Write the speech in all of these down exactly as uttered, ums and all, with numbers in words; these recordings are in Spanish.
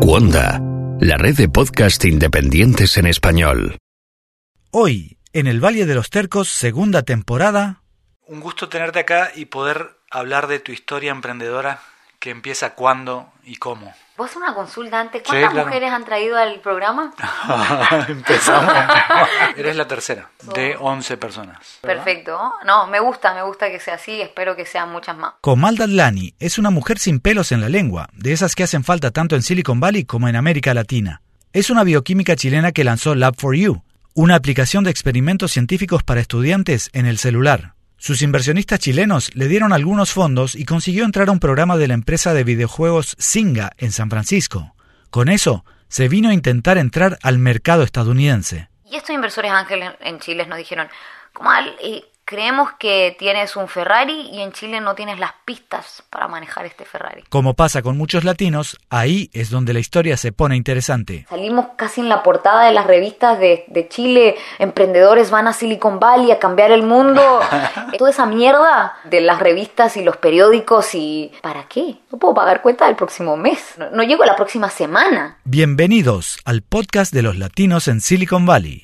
Wanda, la red de podcast independientes en español. Hoy, en el Valle de los Tercos, segunda temporada. Un gusto tenerte acá y poder hablar de tu historia emprendedora, que empieza cuándo y cómo. ¿Vos una consulta antes? ¿Cuántas Sí, claro. mujeres han traído al programa? Empezamos. Eres la tercera de once personas. ¿verdad? Perfecto. No, me gusta, me gusta que sea así. Espero que sean muchas más. Comal Dadlani es una mujer sin pelos en la lengua, de esas que hacen falta tanto en Silicon Valley como en América Latina. Es una bioquímica chilena que lanzó Lab for You, una aplicación de experimentos científicos para estudiantes en el celular. Sus inversionistas chilenos le dieron algunos fondos y consiguió entrar a un programa de la empresa de videojuegos Zynga en San Francisco. Con eso, se vino a intentar entrar al mercado estadounidense. Y estos inversores ángeles en Chile nos dijeron, Comal, eh, creemos que tienes un Ferrari y en Chile no tienes las pistas para manejar este Ferrari. Como pasa con muchos latinos, ahí es donde la historia se pone interesante. Salimos casi en la portada de las revistas de, de Chile, emprendedores van a Silicon Valley a cambiar el mundo. Toda esa mierda de las revistas y los periódicos y... ¿Para qué? No puedo pagar cuenta del próximo mes. No, no llego la próxima semana. Bienvenidos al podcast de los latinos en Silicon Valley.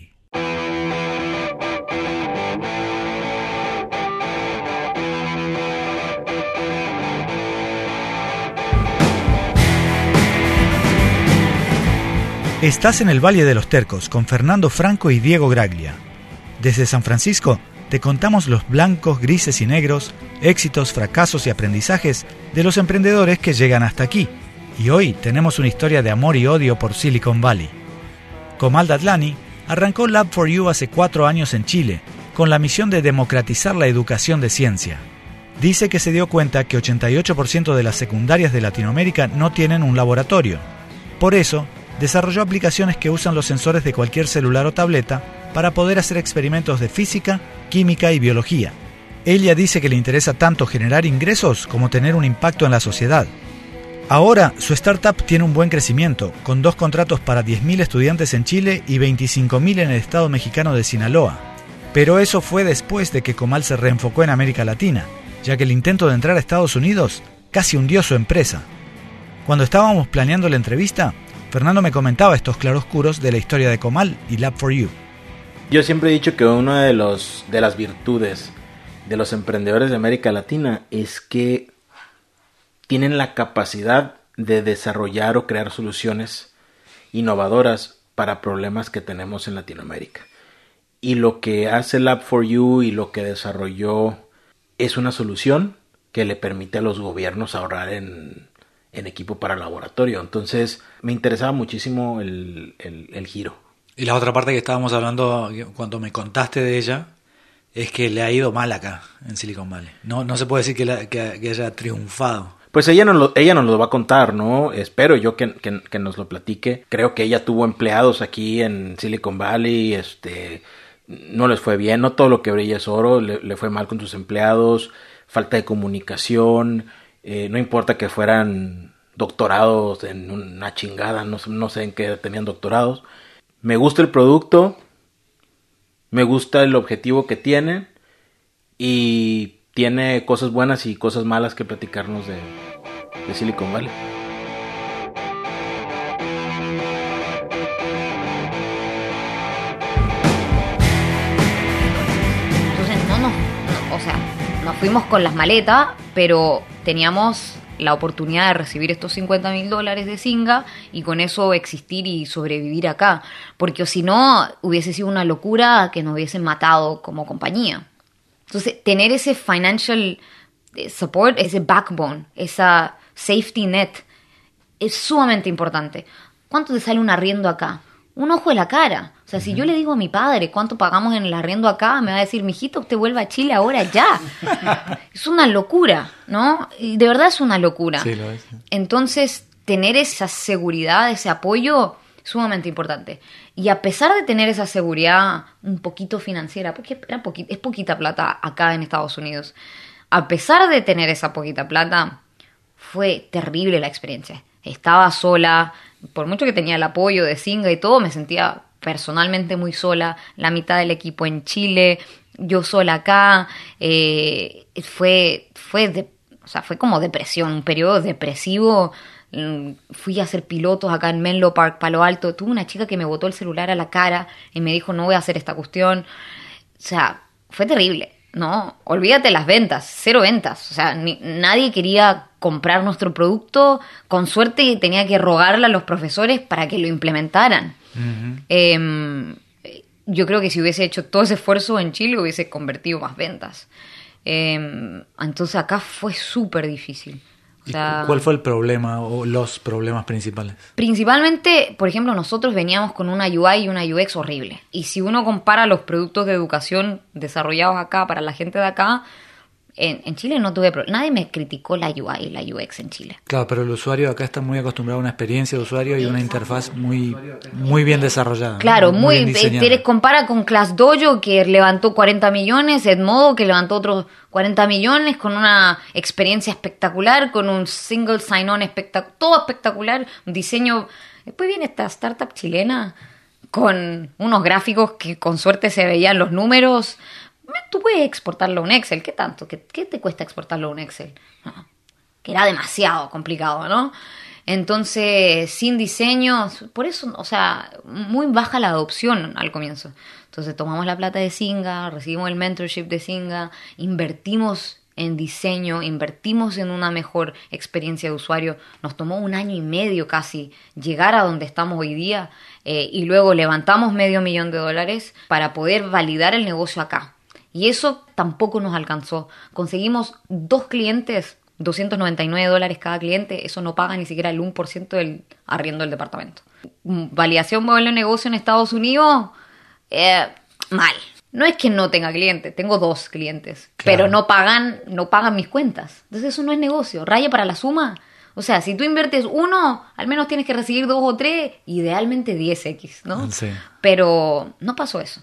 Estás en el Valle de los Tercos con Fernando Franco y Diego Graglia. Desde San Francisco te contamos los blancos, grises y negros, éxitos, fracasos y aprendizajes de los emprendedores que llegan hasta aquí. Y hoy tenemos una historia de amor y odio por Silicon Valley. Comal Dadlani arrancó Lab for You hace cuatro años en Chile, con la misión de democratizar la educación de ciencia. Dice que se dio cuenta que ochenta y ocho por ciento de las secundarias de Latinoamérica no tienen un laboratorio. Por eso, desarrolló aplicaciones que usan los sensores de cualquier celular o tableta para poder hacer experimentos de física, química y biología. Ella dice que le interesa tanto generar ingresos como tener un impacto en la sociedad. Ahora, su startup tiene un buen crecimiento, con dos contratos para diez mil estudiantes en Chile y veinticinco mil en el estado mexicano de Sinaloa. Pero eso fue después de que Comal se reenfocó en América Latina, ya que el intento de entrar a Estados Unidos casi hundió su empresa. Cuando estábamos planeando la entrevista, Fernando me comentaba estos claroscuros de la historia de Comal y Lab for You. Yo siempre he dicho que una de, los, de las virtudes de los emprendedores de América Latina es que tienen la capacidad de desarrollar o crear soluciones innovadoras para problemas que tenemos en Latinoamérica. Y lo que hace Lab for You y lo que desarrolló es una solución que le permite a los gobiernos ahorrar en... en equipo para laboratorio. Entonces me interesaba muchísimo el, el, el giro. Y la otra parte que estábamos hablando cuando me contaste de ella es que le ha ido mal acá en Silicon Valley. No, no se puede decir que, la, que, que haya triunfado. Pues ella nos, lo, ella nos lo va a contar, ¿no? Espero yo que, que, que nos lo platique. Creo que ella tuvo empleados aquí en Silicon Valley, este, no les fue bien, no todo lo que brilla es oro, le, le fue mal con sus empleados, falta de comunicación. Eh, no importa que fueran doctorados en una chingada, no, no sé en qué tenían doctorados. Me gusta el producto, me gusta el objetivo que tiene y tiene cosas buenas y cosas malas que platicarnos de, de Silicon Valley. Entonces no nos... No, o sea, nos fuimos con las maletas, pero teníamos la oportunidad de recibir estos cincuenta mil dólares de Zynga y con eso existir y sobrevivir acá. Porque o si no, hubiese sido una locura que nos hubiesen matado como compañía. Entonces, tener ese financial support, ese backbone, esa safety net, es sumamente importante. ¿Cuánto te sale un arriendo acá? Un ojo de la cara. O sea, si yo le digo a mi padre cuánto pagamos en el arriendo acá, me va a decir, mijito, usted vuelva a Chile ahora ya. Es una locura, ¿no? Y de verdad es una locura. Sí, lo es. Entonces, tener esa seguridad, ese apoyo, es sumamente importante. Y a pesar de tener esa seguridad un poquito financiera, porque era poqui- es poquita plata acá en Estados Unidos, a pesar de tener esa poquita plata, fue terrible la experiencia. Estaba sola, por mucho que tenía el apoyo de Zynga y todo, me sentía personalmente muy sola, la mitad del equipo en Chile, yo sola acá, eh, fue, fue, de, o sea, fue como depresión, un periodo depresivo Fui a hacer pilotos acá en Menlo Park, Palo Alto. Tuve una chica que me botó el celular a la cara y me dijo, no voy a hacer esta cuestión. O sea, fue terrible, ¿no? Olvídate las ventas, cero ventas. O sea, ni, nadie quería comprar nuestro producto. Con suerte tenía que rogarle a los profesores para que lo implementaran. Uh-huh. Eh, yo creo que si hubiese hecho todo ese esfuerzo en Chile hubiese convertido más ventas. Eh, entonces acá fue súper difícil. O sea, ¿cuál fue el problema o los problemas principales? Principalmente, por ejemplo, nosotros veníamos con una U I y una U X horrible. Y si uno compara los productos de educación desarrollados acá para la gente de acá, en, en Chile no tuve problema. Nadie me criticó la U I y la U X en Chile. Claro, pero el usuario acá está muy acostumbrado a una experiencia de usuario y una interfaz muy, muy bien desarrollada. Claro, muy, muy, muy bien diseñada. Te compara con ClassDojo, que levantó cuarenta millones, Edmodo, que levantó otros cuarenta millones, con una experiencia espectacular, con un single sign-on espectacular, todo espectacular, un diseño. Después viene esta startup chilena con unos gráficos que con suerte se veían los números. Tú puedes exportarlo a un Excel, ¿qué tanto? ¿Qué, qué te cuesta exportarlo a un Excel? No, que era demasiado complicado, ¿no? Entonces, sin diseño, por eso, o sea, muy baja la adopción al comienzo. Entonces, tomamos la plata de Zynga, recibimos el mentorship de Zynga, invertimos en diseño, invertimos en una mejor experiencia de usuario. Nos tomó un año y medio casi llegar a donde estamos hoy día eh, y luego levantamos medio millón de dólares para poder validar el negocio acá. Y eso tampoco nos alcanzó. Conseguimos dos clientes, doscientos noventa y nueve dólares cada cliente. Eso no paga ni siquiera el uno por ciento del arriendo del departamento. Validación modelo de negocio en Estados Unidos, eh, mal. No es que no tenga clientes, tengo dos clientes. Claro. Pero no pagan, no pagan mis cuentas. Entonces eso no es negocio. Raya para la suma. O sea, si tú inviertes uno, al menos tienes que recibir dos o tres, idealmente diez equis, ¿no? Sí. Pero no pasó eso.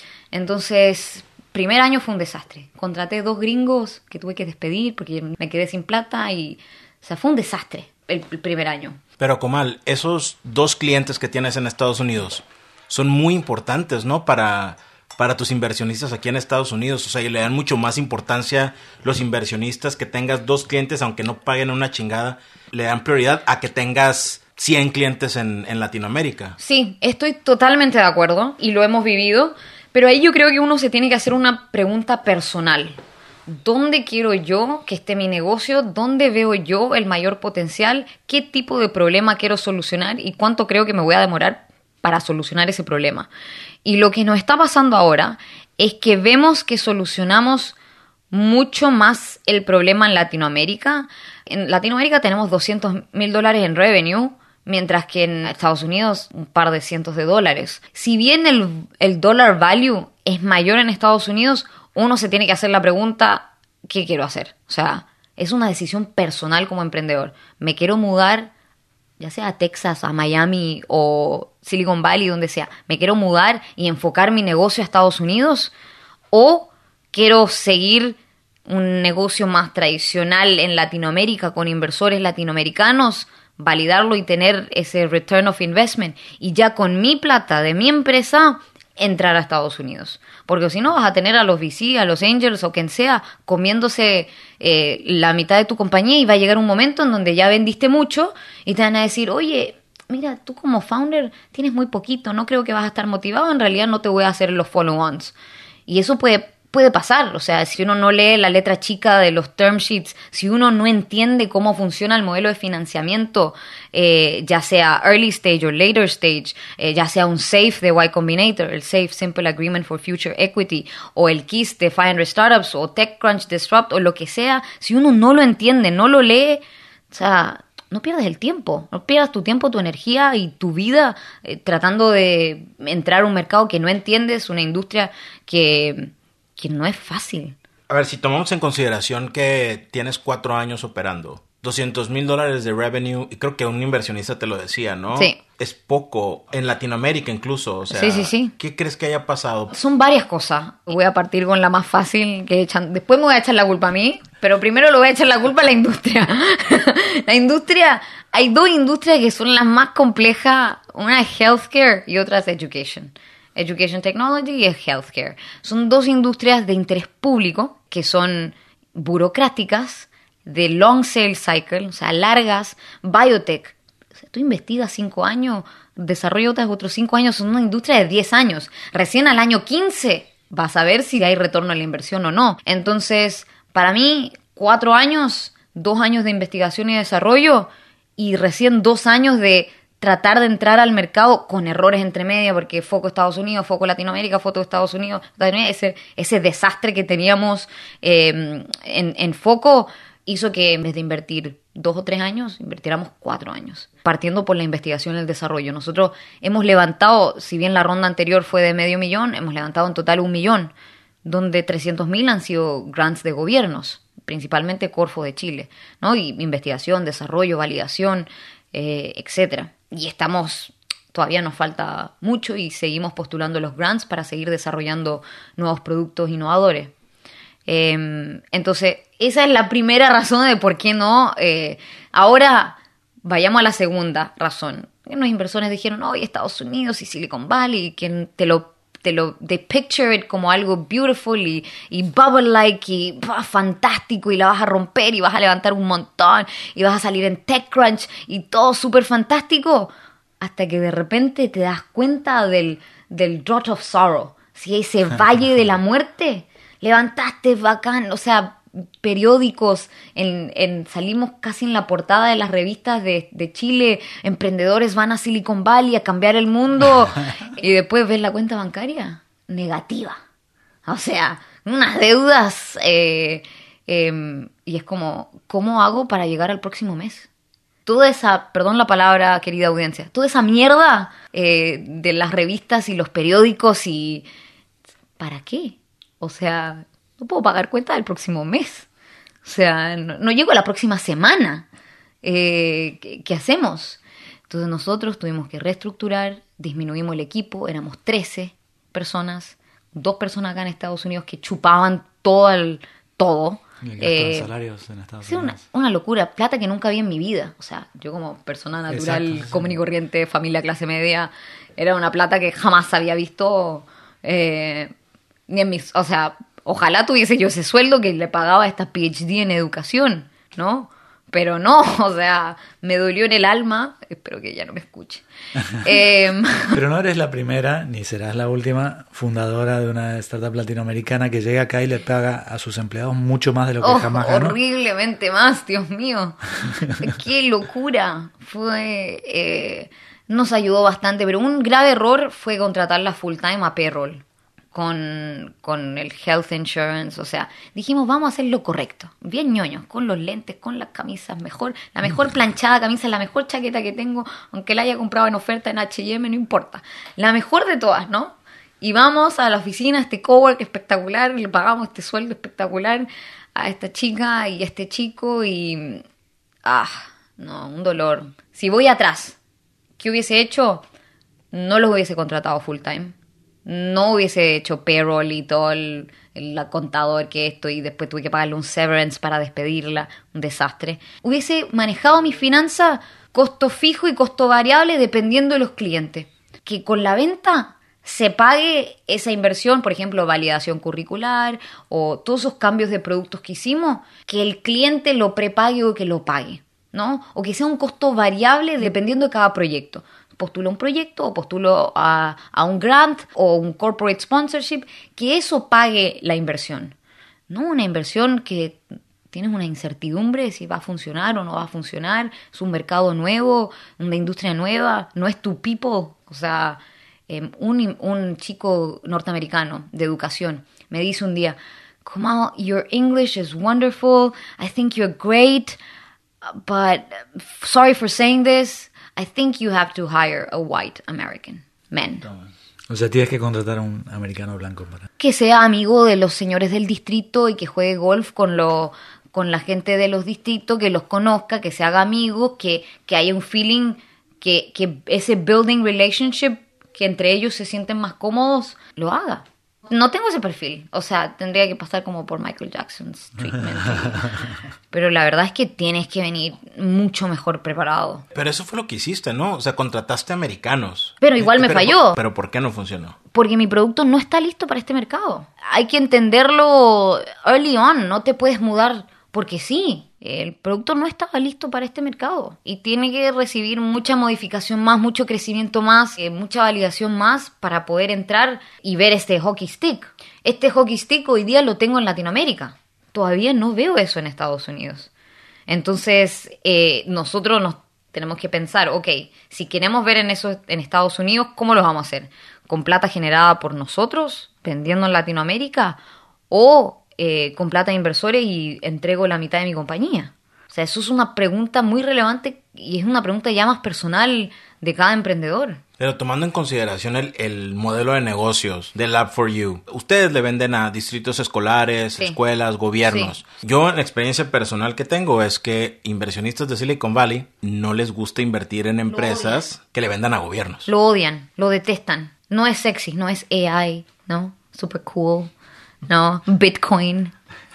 Entonces, primer año fue un desastre. Contraté dos gringos que tuve que despedir porque me quedé sin plata y, o sea, fue un desastre el, el primer año. Pero Comal, esos dos clientes que tienes en Estados Unidos son muy importantes, ¿no? Para, para tus inversionistas aquí en Estados Unidos. O sea, le dan mucho más importancia los inversionistas que tengas dos clientes, aunque no paguen una chingada, le dan prioridad a que tengas cien clientes en, en Latinoamérica. Sí, estoy totalmente de acuerdo y lo hemos vivido. Pero ahí yo creo que uno se tiene que hacer una pregunta personal. ¿Dónde quiero yo que esté mi negocio? ¿Dónde veo yo el mayor potencial? ¿Qué tipo de problema quiero solucionar? ¿Y cuánto creo que me voy a demorar para solucionar ese problema? Y lo que nos está pasando ahora es que vemos que solucionamos mucho más el problema en Latinoamérica. En Latinoamérica tenemos doscientos mil dólares en revenue, mientras que en Estados Unidos un par de cientos de dólares. Si bien el, el dollar value es mayor en Estados Unidos, uno se tiene que hacer la pregunta, ¿qué quiero hacer? O sea, es una decisión personal como emprendedor. ¿Me quiero mudar, ya sea a Texas, a Miami o Silicon Valley, donde sea? ¿Me quiero mudar y enfocar mi negocio a Estados Unidos? ¿O quiero seguir un negocio más tradicional en Latinoamérica con inversores latinoamericanos, validarlo y tener ese return of investment y ya con mi plata de mi empresa entrar a Estados Unidos? Porque si no vas a tener a los V C, a los angels o quien sea comiéndose eh, la mitad de tu compañía y va a llegar un momento en donde ya vendiste mucho y te van a decir, oye, mira, tú como founder tienes muy poquito, no creo que vas a estar motivado, en realidad no te voy a hacer los follow-ons. Y eso puede Puede pasar, o sea, si uno no lee la letra chica de los term sheets, si uno no entiende cómo funciona el modelo de financiamiento, eh, ya sea early stage o later stage, eh, ya sea un SAFE de Y Combinator, el SAFE Simple Agreement for Future Equity, o el KISS de five hundred Startups, o TechCrunch Disrupt, o lo que sea, si uno no lo entiende, no lo lee, o sea, no pierdas el tiempo, no pierdas tu tiempo, tu energía y tu vida eh, tratando de entrar a un mercado que no entiendes, una industria que... que no es fácil. A ver, si tomamos en consideración que tienes cuatro años operando, doscientos mil dólares de revenue, y creo que un inversionista te lo decía, ¿no? Sí. Es poco, en Latinoamérica incluso, o sea, sí, sí, sí. ¿Qué crees que haya pasado? Son varias cosas. Voy a partir con la más fácil, que echan... después me voy a echar la culpa a mí, pero primero le voy a echar la culpa a la industria. La industria, hay dos industrias que son las más complejas, una es healthcare y otra es education. Education Technology y Healthcare. Son dos industrias de interés público que son burocráticas, de long sales cycle, o sea, largas, biotech. O sea, tú investigas cinco años, desarrollas otros cinco años, en una industria de diez años. Recién al año quince vas a ver si hay retorno a la inversión o no. Entonces, para mí, cuatro años, dos años de investigación y desarrollo y recién dos años de tratar de entrar al mercado con errores entre media, porque foco Estados Unidos, foco Latinoamérica, foco Estados Unidos, ese, ese desastre que teníamos eh, en, en foco hizo que en vez de invertir dos o tres años, invirtiéramos cuatro años, partiendo por la investigación y el desarrollo. Nosotros hemos levantado, si bien la ronda anterior fue de medio millón, hemos levantado en total un millón, donde trescientos mil han sido grants de gobiernos, principalmente Corfo de Chile, ¿no? Y investigación, desarrollo, validación, eh, etcétera. Y estamos, todavía nos falta mucho y seguimos postulando los grants para seguir desarrollando nuevos productos innovadores. Eh, entonces, esa es la primera razón de por qué no. Eh, ahora, vayamos a la segunda razón. Los inversores dijeron, oye, Estados Unidos y Silicon Valley, que te lo, te lo, they picture it como algo beautiful y, y bubble-like y bah, fantástico y la vas a romper y vas a levantar un montón y vas a salir en TechCrunch y todo súper fantástico, hasta que de repente te das cuenta del, del drought of sorrow, ¿sí? Ese valle de la muerte. Levantaste bacán, o sea, periódicos, en, en, salimos casi en la portada de las revistas de, de Chile, emprendedores van a Silicon Valley a cambiar el mundo, y después ves la cuenta bancaria negativa. O sea, unas deudas, eh, eh, y es como, ¿cómo hago para llegar al próximo mes? Toda esa, perdón la palabra, querida audiencia, toda esa mierda eh, de las revistas y los periódicos y... ¿Para qué? O sea, no puedo pagar cuenta del próximo mes. O sea, no, no llego a la próxima semana. Eh, ¿qué, ¿Qué hacemos? Entonces nosotros tuvimos que reestructurar, disminuimos el equipo, éramos trece personas, dos personas acá en Estados Unidos que chupaban todo el, todo. Y el gasto eh, de salarios en Estados sí, Unidos. Una, una locura, plata que nunca vi en mi vida. O sea, yo como persona natural, Exacto, sí. común y corriente, familia clase media, era una plata que jamás había visto... Eh, ni en mis, o sea, ojalá tuviese yo ese sueldo que le pagaba a esta P H D en educación, ¿no? Pero no, o sea, me dolió en el alma, espero que ella no me escuche. eh, Pero no eres la primera, ni serás la última fundadora de una startup latinoamericana que llega acá y le paga a sus empleados mucho más de lo que oh, jamás ganó. Horriblemente más, Dios mío. Qué locura. Fue, eh, nos ayudó bastante, pero un grave error fue contratarla full time a payroll. Con, con el health insurance, o sea, dijimos vamos a hacer lo correcto, bien ñoños, con los lentes, con las camisas, mejor, la mejor planchada camisa, la mejor chaqueta que tengo, aunque la haya comprado en oferta en H y M, no importa, la mejor de todas, ¿no? Y vamos a la oficina, este cowork espectacular, le pagamos este sueldo espectacular a esta chica y a este chico y... ah, no, un dolor. Si voy atrás, ¿qué hubiese hecho? No los hubiese contratado full time. No hubiese hecho payroll y todo el, el contador que esto y después tuve que pagarle un severance para despedirla, un desastre. Hubiese manejado mi finanza costo fijo y costo variable dependiendo de los clientes. Que con la venta se pague esa inversión, por ejemplo, validación curricular o todos esos cambios de productos que hicimos, que el cliente lo prepague o que lo pague, ¿no? O que sea un costo variable dependiendo de cada proyecto. Postulo un proyecto o postulo a, a un grant o un corporate sponsorship, que eso pague la inversión. No una inversión que tienes una incertidumbre de si va a funcionar o no va a funcionar, es un mercado nuevo, una industria nueva, no es tu people. O sea, eh, un, un chico norteamericano de educación me dice un día, Komal, your English is wonderful, I think you're great, but sorry for saying this, I think you have to hire a white American man. O sea, tienes que contratar a un americano blanco para... Que sea amigo de los señores del distrito y que juegue golf con, lo, con la gente de los distritos, que los conozca, que se haga amigo, que, que haya un feeling, que, que ese building relationship, que entre ellos se sienten más cómodos, lo haga. No tengo ese perfil, o sea, tendría que pasar como por Michael Jackson's treatment. Pero la verdad es que tienes que venir mucho mejor preparado. Pero eso fue lo que hiciste, ¿no? O sea, contrataste americanos. Pero igual me pero, falló. Pero ¿por qué no funcionó? Porque mi producto no está listo para este mercado. Hay que entenderlo early on, no te puedes mudar porque sí. el producto no estaba listo para este mercado y tiene que recibir mucha modificación más, mucho crecimiento más, eh, mucha validación más para poder entrar y ver este hockey stick. Este hockey stick hoy día lo tengo en Latinoamérica. Todavía no veo eso en Estados Unidos. Entonces, eh, nosotros nos tenemos que pensar, ok, si queremos ver en eso en Estados Unidos, ¿cómo lo vamos a hacer? ¿Con plata generada por nosotros, vendiendo en Latinoamérica? ¿O eh, con plata de inversores y entrego la mitad de mi compañía? O sea, eso es una pregunta muy relevante y es una pregunta ya más personal de cada emprendedor. Pero tomando en consideración el, el modelo de negocios de Lab for You, ustedes le venden a distritos escolares, sí. escuelas, gobiernos. Sí. Yo, en la experiencia personal que tengo, es que inversionistas de Silicon Valley no les gusta invertir en empresas que le vendan a gobiernos. Lo odian, lo detestan. No es sexy, no es A I, ¿no? Super cool, ¿no? Bitcoin.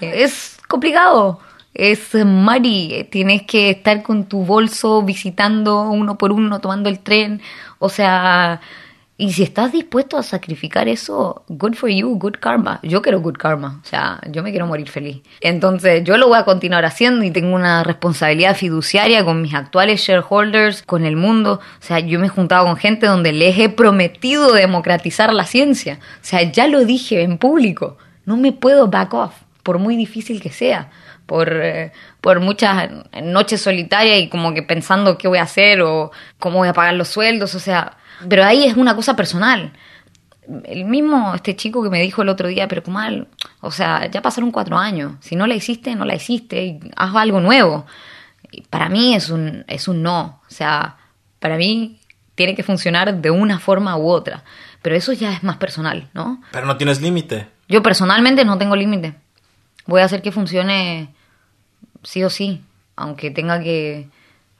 Es complicado. Es muddy, tienes que estar con tu bolso visitando uno por uno, tomando el tren, o sea, y si estás dispuesto a sacrificar eso, good for you, good karma. Yo quiero good karma, o sea, yo me quiero morir feliz. Entonces yo lo voy a continuar haciendo y tengo una responsabilidad fiduciaria con mis actuales shareholders, con el mundo. O sea, yo me he juntado con gente donde les he prometido democratizar la ciencia. O sea, ya lo dije en público, no me puedo back off, por muy difícil que sea. Por, eh, por muchas noches solitarias y como que pensando qué voy a hacer o cómo voy a pagar los sueldos, o sea, pero ahí es una cosa personal. El mismo este chico que me dijo el otro día, pero Kumal, o sea, ya pasaron cuatro años, si no la hiciste, no la hiciste, y haz algo nuevo. Y para mí es un, es un no, o sea, para mí tiene que funcionar de una forma u otra, pero eso ya es más personal, ¿no? Pero no tienes límite. Yo personalmente no tengo límite. Voy a hacer que funcione sí o sí, aunque tenga que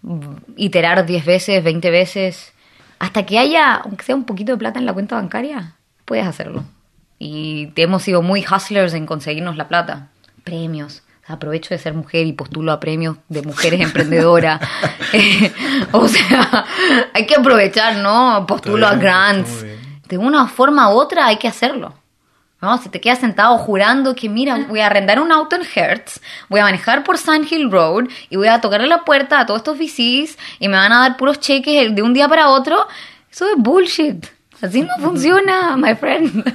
iterar diez veces, veinte veces, hasta que haya, aunque sea un poquito de plata en la cuenta bancaria, puedes hacerlo. Y hemos sido muy hustlers en conseguirnos la plata. Premios. Aprovecho de ser mujer y postulo a premios de mujeres emprendedoras. eh, o sea, hay que aprovechar, ¿no? Postulo a grants. De una forma u otra hay que hacerlo. ¿No? Si te quedas sentado jurando que, mira, voy a arrendar un auto en Hertz, voy a manejar por Sand Hill Road y voy a tocarle la puerta a todos estos V Cs y me van a dar puros cheques de un día para otro, eso es bullshit. Así no funciona, my friend.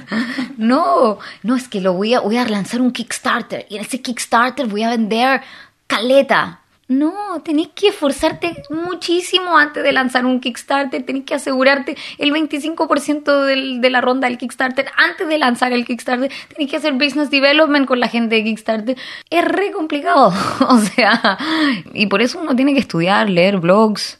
No, no, es que lo voy a, voy a lanzar un Kickstarter y en ese Kickstarter voy a vender caleta. No, tenés que esforzarte muchísimo antes de lanzar un Kickstarter. Tenés que asegurarte el veinticinco por ciento del, de la ronda del Kickstarter antes de lanzar el Kickstarter. Tenés que hacer business development con la gente de Kickstarter. Es re complicado. O sea, y por eso uno tiene que estudiar, leer blogs,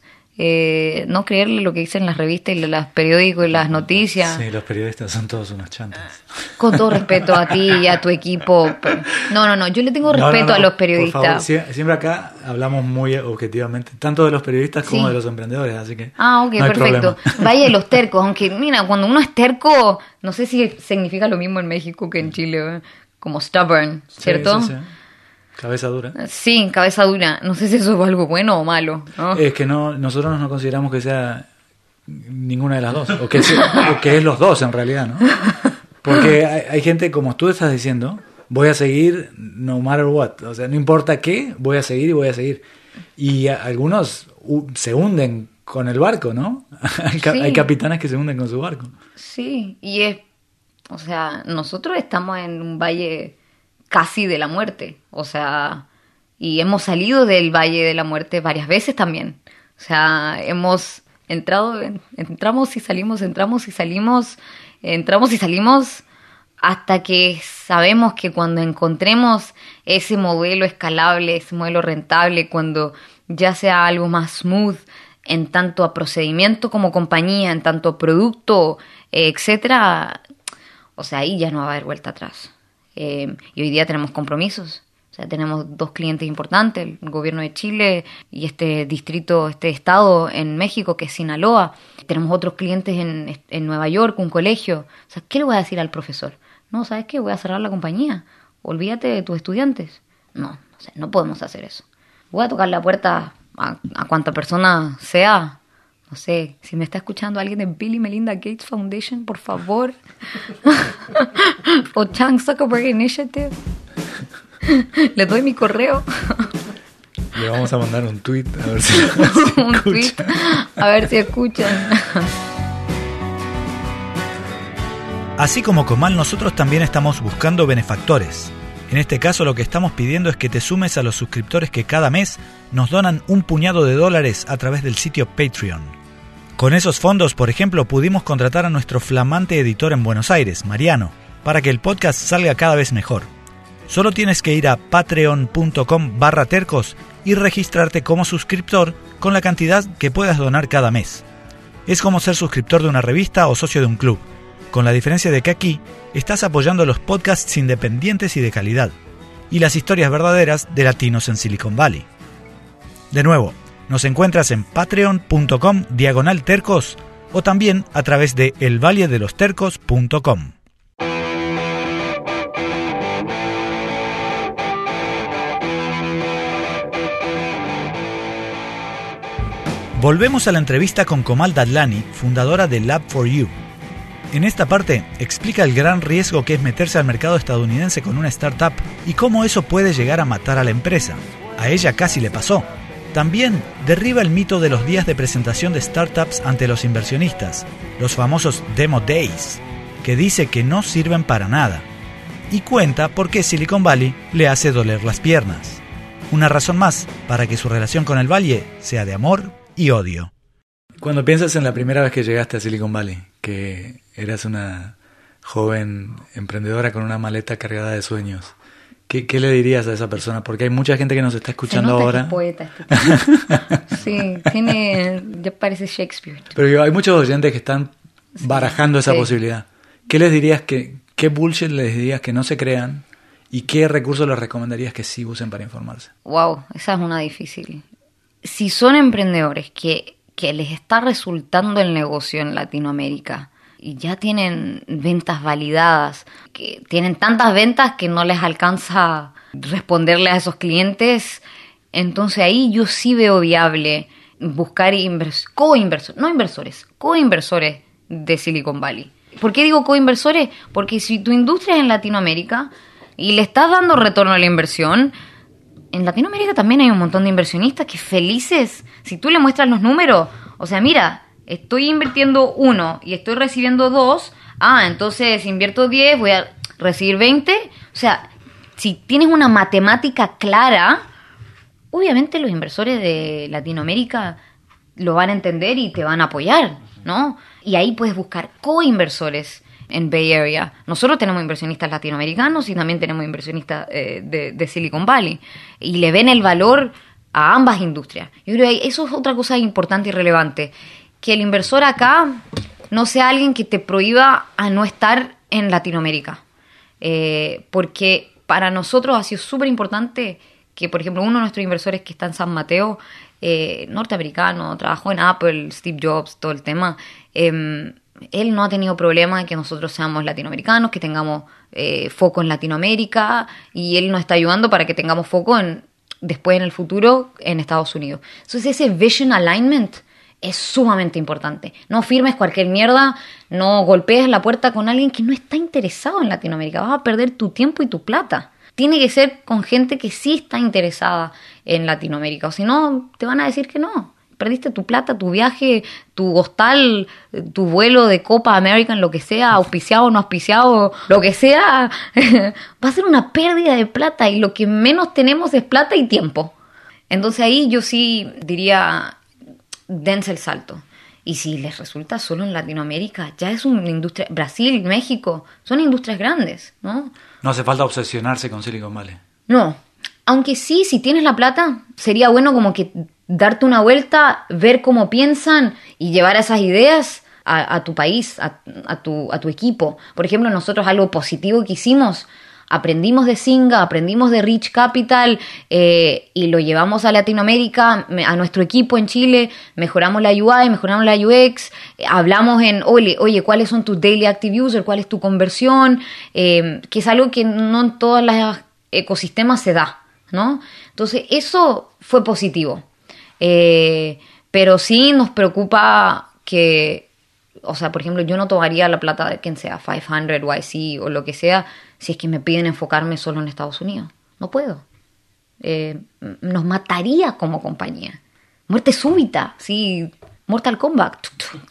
eh, no creerle lo que dicen las revistas y los periódicos y las noticias. Sí, los periodistas son todos unos chantas. Con todo respeto a ti y a tu equipo. No, no, no, yo le tengo respeto no, no, no, a los periodistas. Por favor, siempre acá hablamos muy objetivamente, tanto de los periodistas como sí. de los emprendedores, así que ah, ok, no hay perfecto. problema. Vaya de los tercos, aunque mira, cuando uno es terco, no sé si significa lo mismo en México que en Chile, ¿eh? Como stubborn, ¿cierto? Sí, sí, sí. Cabeza dura. Sí, cabeza dura. No sé si eso es algo bueno o malo, ¿no? Es que no, nosotros no consideramos que sea ninguna de las dos, o que, sea, o que es los dos en realidad, ¿no? Porque hay, hay gente, como tú estás diciendo, voy a seguir no matter what, o sea, no importa qué, voy a seguir y voy a seguir. Y a, algunos uh, se hunden con el barco, ¿no? hay, sí. hay capitanes que se hunden con su barco. Sí, y es, o sea, nosotros estamos en un valle casi de la muerte, o sea, y hemos salido del Valle de la Muerte varias veces también, o sea, hemos entrado, entramos y salimos, entramos y salimos, entramos y salimos, hasta que sabemos que cuando encontremos ese modelo escalable, ese modelo rentable, cuando ya sea algo más smooth, en tanto a procedimiento como compañía, en tanto a producto, eh, etcétera, o sea, ahí ya no va a haber vuelta atrás. Eh, y hoy día tenemos compromisos, o sea, tenemos dos clientes importantes, el gobierno de Chile y este distrito, este estado en México que es Sinaloa. Tenemos otros clientes en, en Nueva York, un colegio. O sea, ¿qué le voy a decir al profesor? No, ¿sabes qué? Voy a cerrar la compañía, olvídate de tus estudiantes. No, o sea, no podemos hacer eso. Voy a tocar la puerta a, a cuanta persona sea. No sé, si me está escuchando alguien de Bill y Melinda Gates Foundation, por favor. O Chan Zuckerberg Initiative. Le doy mi correo. Le vamos a mandar un tweet a ver si, si un tweet, a ver si escuchan. Así como Comal, nosotros también estamos buscando benefactores. En este caso lo que estamos pidiendo es que te sumes a los suscriptores que cada mes nos donan un puñado de dólares a través del sitio Patreon. Con esos fondos, por ejemplo, pudimos contratar a nuestro flamante editor en Buenos Aires, Mariano, para que el podcast salga cada vez mejor. Solo tienes que ir a patreon.com barra tercos y registrarte como suscriptor con la cantidad que puedas donar cada mes. Es como ser suscriptor de una revista o socio de un club, con la diferencia de que aquí estás apoyando los podcasts independientes y de calidad, y las historias verdaderas de latinos en Silicon Valley. De nuevo, nos encuentras en patreon.com diagonal tercos o también a través de el valle de los tercos punto com. Volvemos a la entrevista con Comal Dadlani, fundadora de Lab for You. En esta parte explica el gran riesgo que es meterse al mercado estadounidense con una startup y cómo eso puede llegar a matar a la empresa. A ella casi le pasó. También derriba el mito de los días de presentación de startups ante los inversionistas, los famosos Demo Days, que dice que no sirven para nada. Y cuenta por qué Silicon Valley le hace doler las piernas. Una razón más para que su relación con el Valle sea de amor y odio. Cuando piensas en la primera vez que llegaste a Silicon Valley, que eras una joven emprendedora con una maleta cargada de sueños, ¿qué, qué le dirías a esa persona? Porque hay mucha gente que nos está escuchando Se nota ahora. Que es poeta este sí, tiene, ya parece Shakespeare. Pero hay muchos oyentes que están barajando esa sí. posibilidad. ¿Qué les dirías que, qué bullshit les dirías que no se crean y qué recursos les recomendarías que sí usen para informarse? Wow, esa es una difícil. Si son emprendedores que que les está resultando el negocio en Latinoamérica y ya tienen ventas validadas, que tienen tantas ventas que no les alcanza responderle a esos clientes, entonces ahí yo sí veo viable buscar invers- co-inversores, no inversores, co-inversores de Silicon Valley. ¿Por qué digo co-inversores? Porque si tu industria es en Latinoamérica y le estás dando retorno a la inversión, en Latinoamérica también hay un montón de inversionistas que felices, si tú le muestras los números, o sea, mira, estoy invirtiendo uno y estoy recibiendo dos, ah, entonces invierto diez, voy a recibir veinte, o sea, si tienes una matemática clara, obviamente los inversores de Latinoamérica lo van a entender y te van a apoyar, ¿no? Y ahí puedes buscar co-inversores en Bay Area. Nosotros tenemos inversionistas latinoamericanos y también tenemos inversionistas eh, de, de Silicon Valley. Y le ven el valor a ambas industrias. Yo creo que eso es otra cosa importante y relevante. Que el inversor acá no sea alguien que te prohíba a no estar en Latinoamérica. Eh, porque para nosotros ha sido súper importante que, por ejemplo, uno de nuestros inversores que está en San Mateo, eh, norteamericano, trabajó en Apple, Steve Jobs, todo el tema, eh, él no ha tenido problema en que nosotros seamos latinoamericanos, que tengamos eh, foco en Latinoamérica, y él nos está ayudando para que tengamos foco en después en el futuro en Estados Unidos. Entonces ese vision alignment es sumamente importante. No firmes cualquier mierda, no golpees la puerta con alguien que no está interesado en Latinoamérica. Vas a perder tu tiempo y tu plata. Tiene que ser con gente que sí está interesada en Latinoamérica, o si no, te van a decir que no. Perdiste tu plata, tu viaje, tu hostal, tu vuelo de Copa American, lo que sea, auspiciado o no auspiciado, lo que sea, va a ser una pérdida de plata y lo que menos tenemos es plata y tiempo. Entonces ahí yo sí diría, dense el salto. Y si les resulta solo en Latinoamérica, ya es una industria, Brasil, México, son industrias grandes, ¿no? No hace falta obsesionarse con Silicon Valley. No, aunque sí, si tienes la plata, sería bueno como que darte una vuelta, ver cómo piensan y llevar esas ideas a, a tu país, a, a, tu, a tu equipo. Por ejemplo, nosotros algo positivo que hicimos, aprendimos de Zynga, aprendimos de Rich Capital eh, y lo llevamos a Latinoamérica, a nuestro equipo en Chile, mejoramos la U I, mejoramos la U X, eh, hablamos en, oye, oye, ¿cuáles son tus daily active users? ¿Cuál es tu conversión? Eh, que es algo que no en todos los ecosistemas se da, ¿no? Entonces, eso fue positivo. Eh, pero sí nos preocupa que, o sea, por ejemplo, yo no tomaría la plata de quien sea, quinientos, Y C o lo que sea, si es que me piden enfocarme solo en Estados Unidos. No puedo. Eh, nos mataría como compañía. Muerte súbita, sí, Mortal Kombat.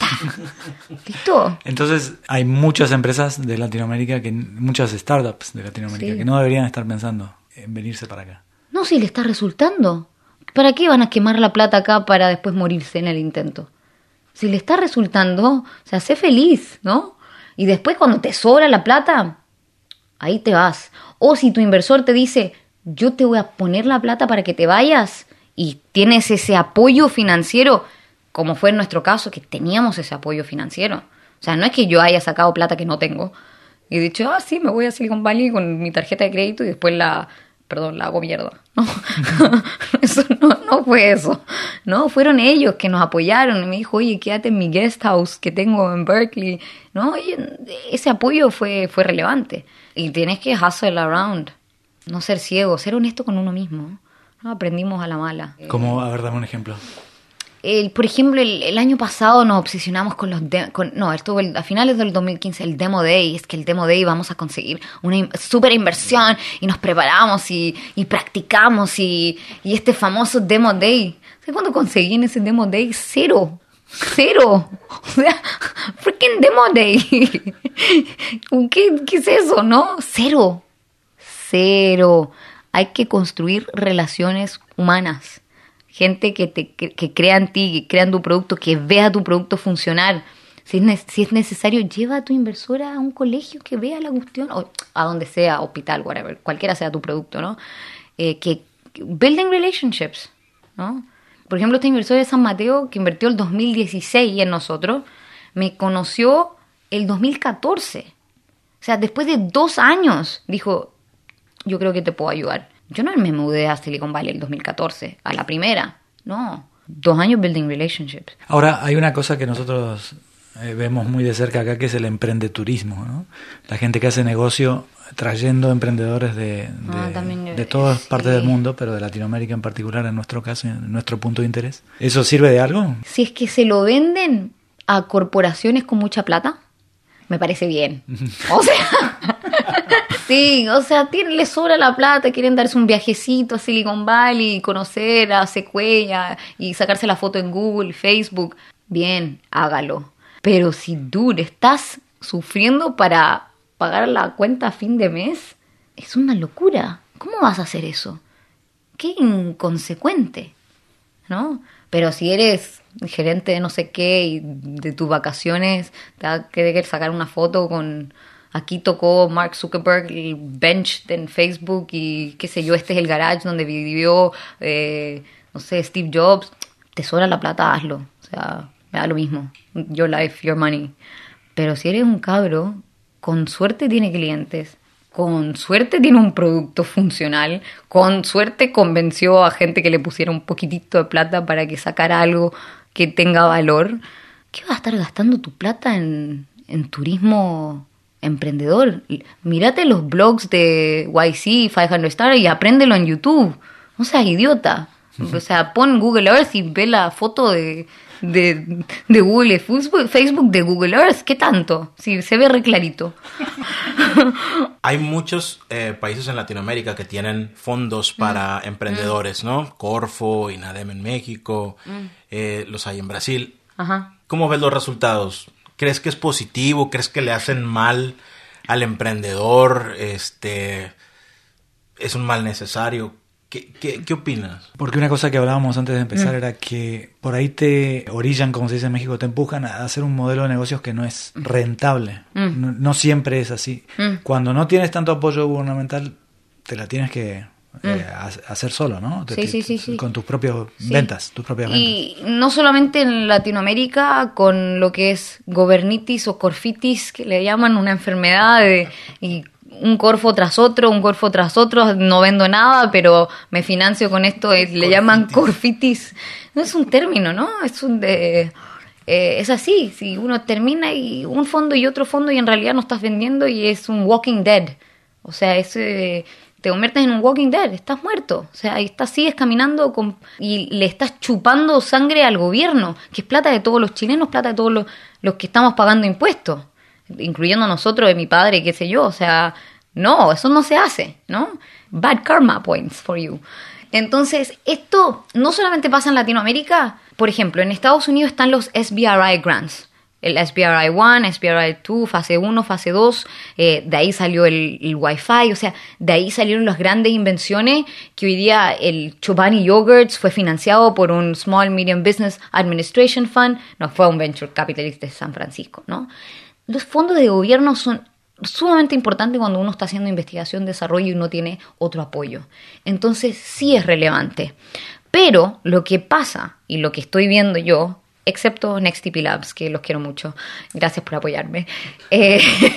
¿Listo? Entonces hay muchas empresas de Latinoamérica, que muchas startups de Latinoamérica, sí, que no deberían estar pensando en venirse para acá. No, si le está resultando. ¿Para qué van a quemar la plata acá para después morirse en el intento? Si le está resultando, o sea, sé feliz, ¿no? Y después cuando te sobra la plata, ahí te vas. O si tu inversor te dice, yo te voy a poner la plata para que te vayas, y tienes ese apoyo financiero, como fue en nuestro caso, que teníamos ese apoyo financiero. O sea, no es que yo haya sacado plata que no tengo y he dicho, ah, sí, me voy a Silicon Valley con mi tarjeta de crédito y después la, perdón, la hago mierda. No, eso no, no fue eso. No, fueron ellos que nos apoyaron y me dijo, oye, quédate en mi guest house que tengo en Berkeley. No, y ese apoyo fue, fue relevante. Y tienes que hustle around, no ser ciego, ser honesto con uno mismo. No, aprendimos a la mala. ¿Cómo? A ver, dame un ejemplo. El, por ejemplo, el, el año pasado nos obsesionamos con los... De, con, no, estuvo el, a finales del dos mil quince el Demo Day. Es que el Demo Day vamos a conseguir una in, super inversión y nos preparamos y, y practicamos y, y este famoso Demo Day. ¿Sabes cuándo conseguí en ese Demo Day? Cero. Cero. O sea, freaking Demo Day. ¿Qué, ¿Qué es eso, no? Cero. Cero. Hay que construir relaciones humanas. Gente que, te, que, que crea en ti, que crea en tu producto, que vea tu producto funcionar. Si es, si es necesario, lleva a tu inversora a un colegio que vea la cuestión, o a donde sea, hospital, whatever, cualquiera sea tu producto, ¿no? Eh, que building relationships, ¿no? Por ejemplo, este inversor de San Mateo, que invirtió el dos mil dieciséis en nosotros, me conoció el dos mil catorce. O sea, después de dos años, dijo, yo creo que te puedo ayudar. Yo no me mudé a Silicon Valley el dos mil catorce, a la primera, no. Dos años building relationships. Ahora, hay una cosa que nosotros eh, vemos muy de cerca acá, que es el emprendeturismo, ¿no? La gente que hace negocio trayendo emprendedores de, de, ah, también, de todas sí. partes del mundo, pero de Latinoamérica en particular, en nuestro caso, en nuestro punto de interés. ¿Eso sirve de algo? Si es que se lo venden a corporaciones con mucha plata, me parece bien. O sea... Sí, o sea, tienen, les sobra la plata, quieren darse un viajecito a Silicon Valley, conocer a Sequoia y sacarse la foto en Google, Facebook. Bien, hágalo. Pero si, dude, estás sufriendo para pagar la cuenta a fin de mes, es una locura. ¿Cómo vas a hacer eso? Qué inconsecuente, ¿no? Pero si eres gerente de no sé qué y de tus vacaciones te va a querer sacar una foto con... Aquí tocó Mark Zuckerberg el bench en Facebook y qué sé yo, este es el garage donde vivió, eh, no sé, Steve Jobs. Te sobra la plata, hazlo. O sea, me da lo mismo. Your life, your money. Pero si eres un cabro, con suerte tiene clientes, con suerte tiene un producto funcional, con suerte convenció a gente que le pusiera un poquitito de plata para que sacara algo que tenga valor. ¿Qué vas a estar gastando tu plata en, en turismo emprendedor? Mírate los blogs de Y C, quinientos Star y apréndelo en YouTube. No seas idiota. O sea, pon Google Earth y ve la foto de, de, de Google, Facebook, Facebook de Google Earth. ¿Qué tanto? Sí, se ve re clarito. Hay muchos eh, países en Latinoamérica que tienen fondos para mm. emprendedores, ¿no? Corfo, INADEM en México, mm. eh, los hay en Brasil. Ajá. ¿Cómo ves los resultados? ¿Crees que es positivo? ¿Crees que le hacen mal al emprendedor? Este, ¿es un mal necesario? ¿Qué, qué, qué opinas? Porque una cosa que hablábamos antes de empezar mm. era que por ahí te orillan, como se dice en México, te empujan a hacer un modelo de negocios que no es rentable. Mm. No, no siempre es así. Mm. Cuando no tienes tanto apoyo gubernamental, te la tienes que... Eh, mm. hacer solo, ¿no? Sí, sí, sí, sí. Con tus propias sí. ventas, tus propias ventas. Y no solamente en Latinoamérica, con lo que es gobernitis o corfitis, que le llaman una enfermedad de y un corfo tras otro, un corfo tras otro, no vendo nada, pero me financio con esto, es, le llaman corfitis. No es un término, ¿no? Es un de... Eh, es así, si uno termina y un fondo y otro fondo y en realidad no estás vendiendo y es un walking dead. O sea, es... Eh, te conviertes en un walking dead, estás muerto. O sea, ahí estás, sigues caminando con, y le estás chupando sangre al gobierno, que es plata de todos los chilenos, plata de todos los, los que estamos pagando impuestos, incluyendo nosotros, de mi padre, qué sé yo. O sea, no, eso no se hace, ¿no? Bad karma points for you. Entonces, esto no solamente pasa en Latinoamérica. Por ejemplo, en Estados Unidos están los S B R I Grants. El S B R I uno, S B R I dos, fase uno, fase dos. Eh, de ahí salió el, el Wi-Fi. O sea, de ahí salieron las grandes invenciones que hoy día el Chobani Yogurts fue financiado por un Small Medium Business Administration Fund. No, fue un venture capitalist de San Francisco, ¿no? Los fondos de gobierno son sumamente importantes cuando uno está haciendo investigación, desarrollo y no tiene otro apoyo. Entonces sí es relevante. Pero lo que pasa y lo que estoy viendo yo, excepto Next T P Labs, que los quiero mucho, gracias por apoyarme, eh,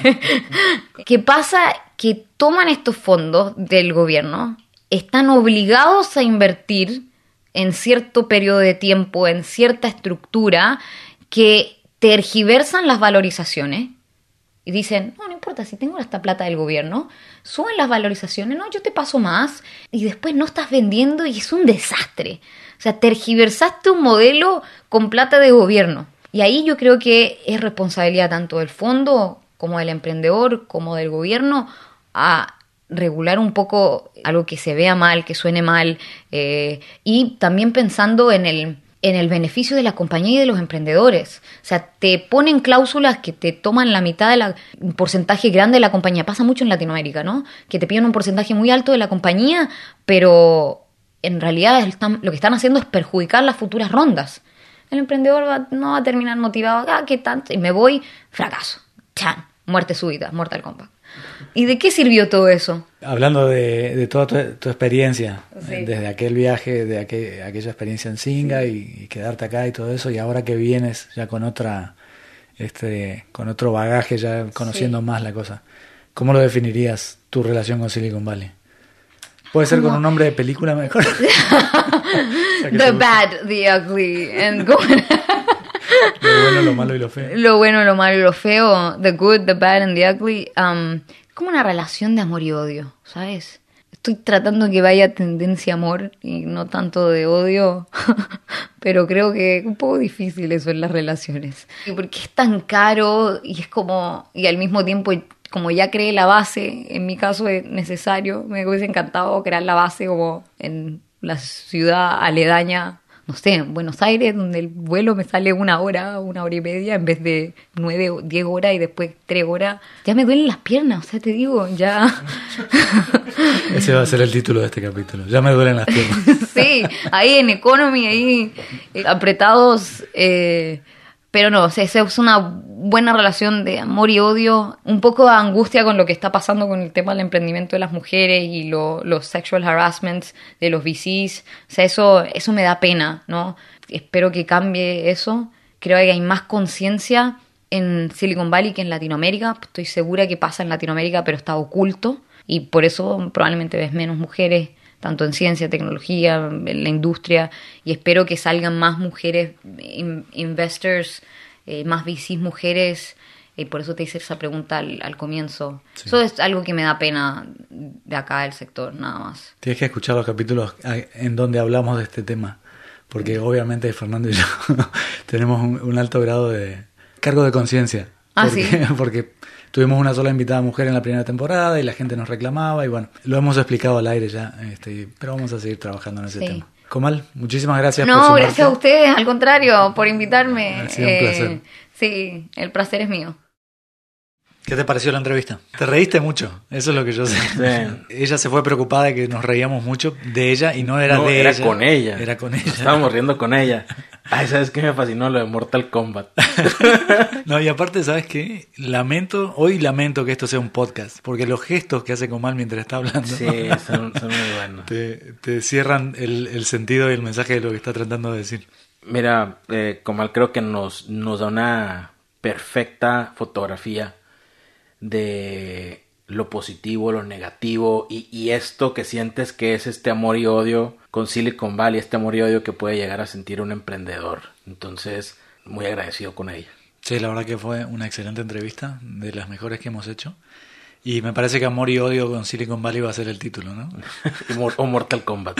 ¿qué pasa? Que toman estos fondos del gobierno, están obligados a invertir en cierto periodo de tiempo, en cierta estructura, que tergiversan las valorizaciones y dicen, no, no importa, si tengo esta plata del gobierno, suben las valorizaciones, no, yo te paso más, y después no estás vendiendo y es un desastre. O sea, tergiversaste un modelo con plata de gobierno. Y ahí yo creo que es responsabilidad tanto del fondo como del emprendedor, como del gobierno, a regular un poco algo que se vea mal, que suene mal, eh, y también pensando en el... en el beneficio de la compañía y de los emprendedores. O sea, te ponen cláusulas que te toman la mitad de la, un porcentaje grande de la compañía. Pasa mucho en Latinoamérica, ¿no? Que te piden un porcentaje muy alto de la compañía, pero en realidad están, lo que están haciendo es perjudicar las futuras rondas. El emprendedor va, no va a terminar motivado. Ah, ¿qué tanto? Y me voy, fracaso. Chan, muerte súbita, Mortal Kombat. ¿Y de qué sirvió todo eso? Hablando de, de toda tu, tu experiencia, Sí. desde aquel viaje, de aquel, aquella experiencia en Singa sí. y, y quedarte acá y todo eso, y ahora que vienes ya con otra, este, con otro bagaje, ya conociendo sí. más la cosa, ¿cómo lo definirías tu relación con Silicon Valley? Puede ser ¿Cómo? Con un nombre de película mejor. O sea, The Bad, The Ugly, and Good. Lo bueno, lo malo y lo feo. Lo bueno, lo malo y lo feo. The good, the bad and the ugly. Um, es como una relación de amor y odio, ¿sabes? Estoy tratando que vaya tendencia a amor y no tanto de odio. Pero creo que es un poco difícil eso en las relaciones. Porque es tan caro y es como... Y al mismo tiempo, como ya creé la base, en mi caso es necesario. Me hubiese encantado crear la base como en la ciudad aledaña, no sé, en Buenos Aires, donde el vuelo me sale una hora, una hora y media, en vez de nueve o diez horas y después tres horas. Ya me duelen las piernas, o sea, te digo, ya... Ese va a ser el título de este capítulo, ya me duelen las piernas. Sí, ahí en Economy, ahí eh, apretados... Eh, pero no, o sea, esa es una buena relación de amor y odio, un poco de angustia con lo que está pasando con el tema del emprendimiento de las mujeres y lo, los sexual harassments de los V Cs. O sea, eso, eso me da pena, ¿no? Espero que cambie eso. Creo que hay más conciencia en Silicon Valley que en Latinoamérica. Estoy segura que pasa en Latinoamérica, pero está oculto. Y por eso probablemente ves menos mujeres, tanto en ciencia, tecnología, en la industria, y espero que salgan más mujeres in, investors, eh, más V Cs mujeres, y eh, por eso te hice esa pregunta al, al comienzo. Sí. Eso es algo que me da pena de acá del sector, nada más. Tienes que escuchar los capítulos en donde hablamos de este tema, porque obviamente Fernando y yo tenemos un, un alto grado de cargo de conciencia. Ah, porque, sí. Porque tuvimos una sola invitada mujer en la primera temporada y la gente nos reclamaba y bueno, lo hemos explicado al aire ya, este, pero vamos a seguir trabajando en ese sí. tema. Comal, muchísimas gracias no, por sumarte. No, gracias a ustedes, al contrario, por invitarme. Ha sido un placer. Eh, sí, el placer es mío. ¿Qué te pareció la entrevista? Te reíste mucho, eso es lo que yo sé. Sí. Ella se fue preocupada de que nos reíamos mucho de ella y no era no, de era ella. con ella. Era con ella. Estábamos riendo con ella. Ay, ¿sabes qué me fascinó? Lo de Mortal Kombat. No, y aparte, ¿sabes qué? Lamento, hoy lamento que esto sea un podcast, porque los gestos que hace Comal mientras está hablando sí, son, son muy buenos. Te, te cierran el, el sentido y el mensaje de lo que está tratando de decir. Mira, eh, Comal creo que nos, nos da una perfecta fotografía de lo positivo, lo negativo y, y esto que sientes que es este amor y odio con Silicon Valley, este amor y odio que puede llegar a sentir un emprendedor. Entonces, muy agradecido con ella. Sí, la verdad que fue una excelente entrevista, de las mejores que hemos hecho. Y me parece que amor y odio con Silicon Valley va a ser el título, ¿no? O Mortal Kombat.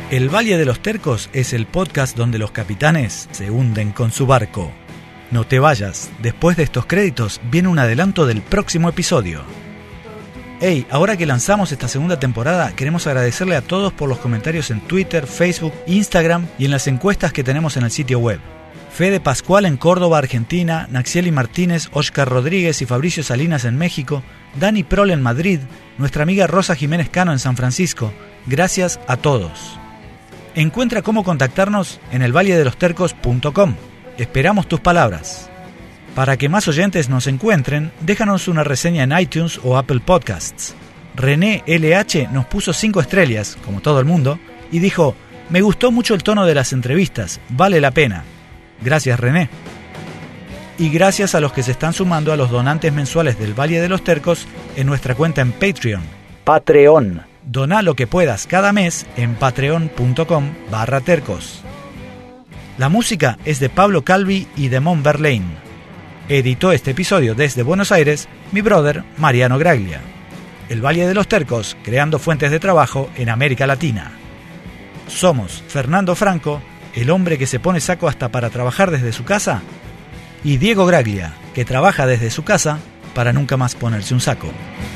El Valle de los Tercos es el podcast donde los capitanes se hunden con su barco. No te vayas, después de estos créditos viene un adelanto del próximo episodio. Hey, ahora que lanzamos esta segunda temporada, queremos agradecerle a todos por los comentarios en Twitter, Facebook, Instagram y en las encuestas que tenemos en el sitio web. Fede Pascual en Córdoba, Argentina, Naxieli Martínez, Oscar Rodríguez y Fabricio Salinas en México, Dani Prol en Madrid, nuestra amiga Rosa Jiménez Cano en San Francisco. Gracias a todos. Encuentra cómo contactarnos en el valle de los tercos punto com. Esperamos tus palabras. Para que más oyentes nos encuentren, déjanos una reseña en iTunes o Apple Podcasts. René L H nos puso cinco estrellas, como todo el mundo, y dijo: me gustó mucho el tono de las entrevistas, vale la pena. Gracias, René. Y gracias a los que se están sumando a los donantes mensuales del Valle de los Tercos en nuestra cuenta en Patreon. Patreon. Doná lo que puedas cada mes en patreon punto com barra tercos. La música es de Pablo Calvi y de Mon Verlaine. Editó este episodio desde Buenos Aires mi brother Mariano Graglia. El Valle de los Tercos, creando fuentes de trabajo en América Latina. Somos Fernando Franco, el hombre que se pone saco hasta para trabajar desde su casa, y Diego Graglia, que trabaja desde su casa para nunca más ponerse un saco.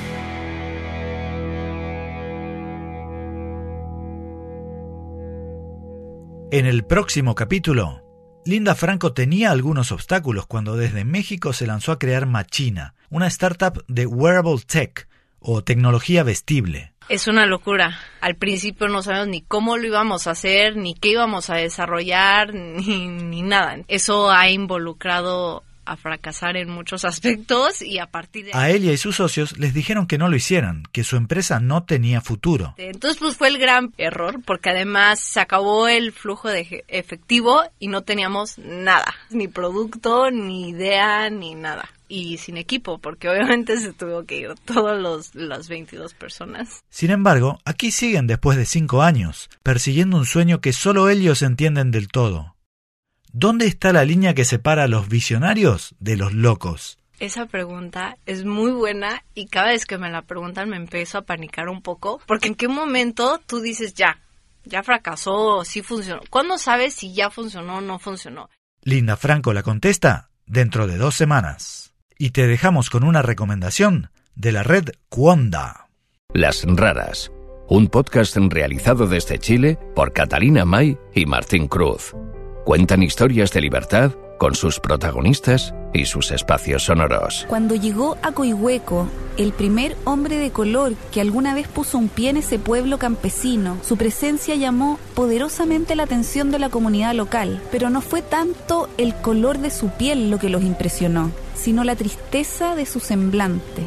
En el próximo capítulo, Linda Franco tenía algunos obstáculos cuando desde México se lanzó a crear Machina, una startup de wearable tech o tecnología vestible. Es una locura. Al principio no sabíamos ni cómo lo íbamos a hacer, ni qué íbamos a desarrollar, ni, ni nada. Eso ha involucrado a fracasar en muchos aspectos y a partir de... A Elia y sus socios les dijeron que no lo hicieran, que su empresa no tenía futuro. Entonces pues fue el gran error, porque además se acabó el flujo de efectivo y no teníamos nada, ni producto, ni idea, ni nada. Y sin equipo, porque obviamente se tuvo que ir todas los, las veintidós personas. Sin embargo, aquí siguen después de cinco años, persiguiendo un sueño que solo ellos entienden del todo. ¿Dónde está la línea que separa a los visionarios de los locos? Esa pregunta es muy buena y cada vez que me la preguntan me empiezo a panicar un poco, porque ¿en qué momento tú dices ya, ya fracasó, sí funcionó? ¿Cuándo sabes si ya funcionó o no funcionó? Linda Franco la contesta dentro de dos semanas. Y te dejamos con una recomendación de la red Cuonda. Las Raras, un podcast realizado desde Chile por Catalina May y Martín Cruz. Cuentan historias de libertad con sus protagonistas y sus espacios sonoros. Cuando llegó a Coihueco, el primer hombre de color que alguna vez puso un pie en ese pueblo campesino, su presencia llamó poderosamente la atención de la comunidad local, pero no fue tanto el color de su piel lo que los impresionó, sino la tristeza de su semblante.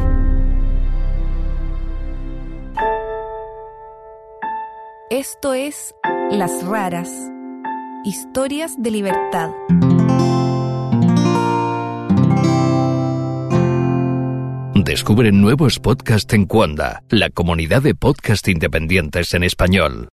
Esto es Las Raras, historias de libertad. Descubre nuevos podcasts en Cuonda, la comunidad de podcast independientes en español.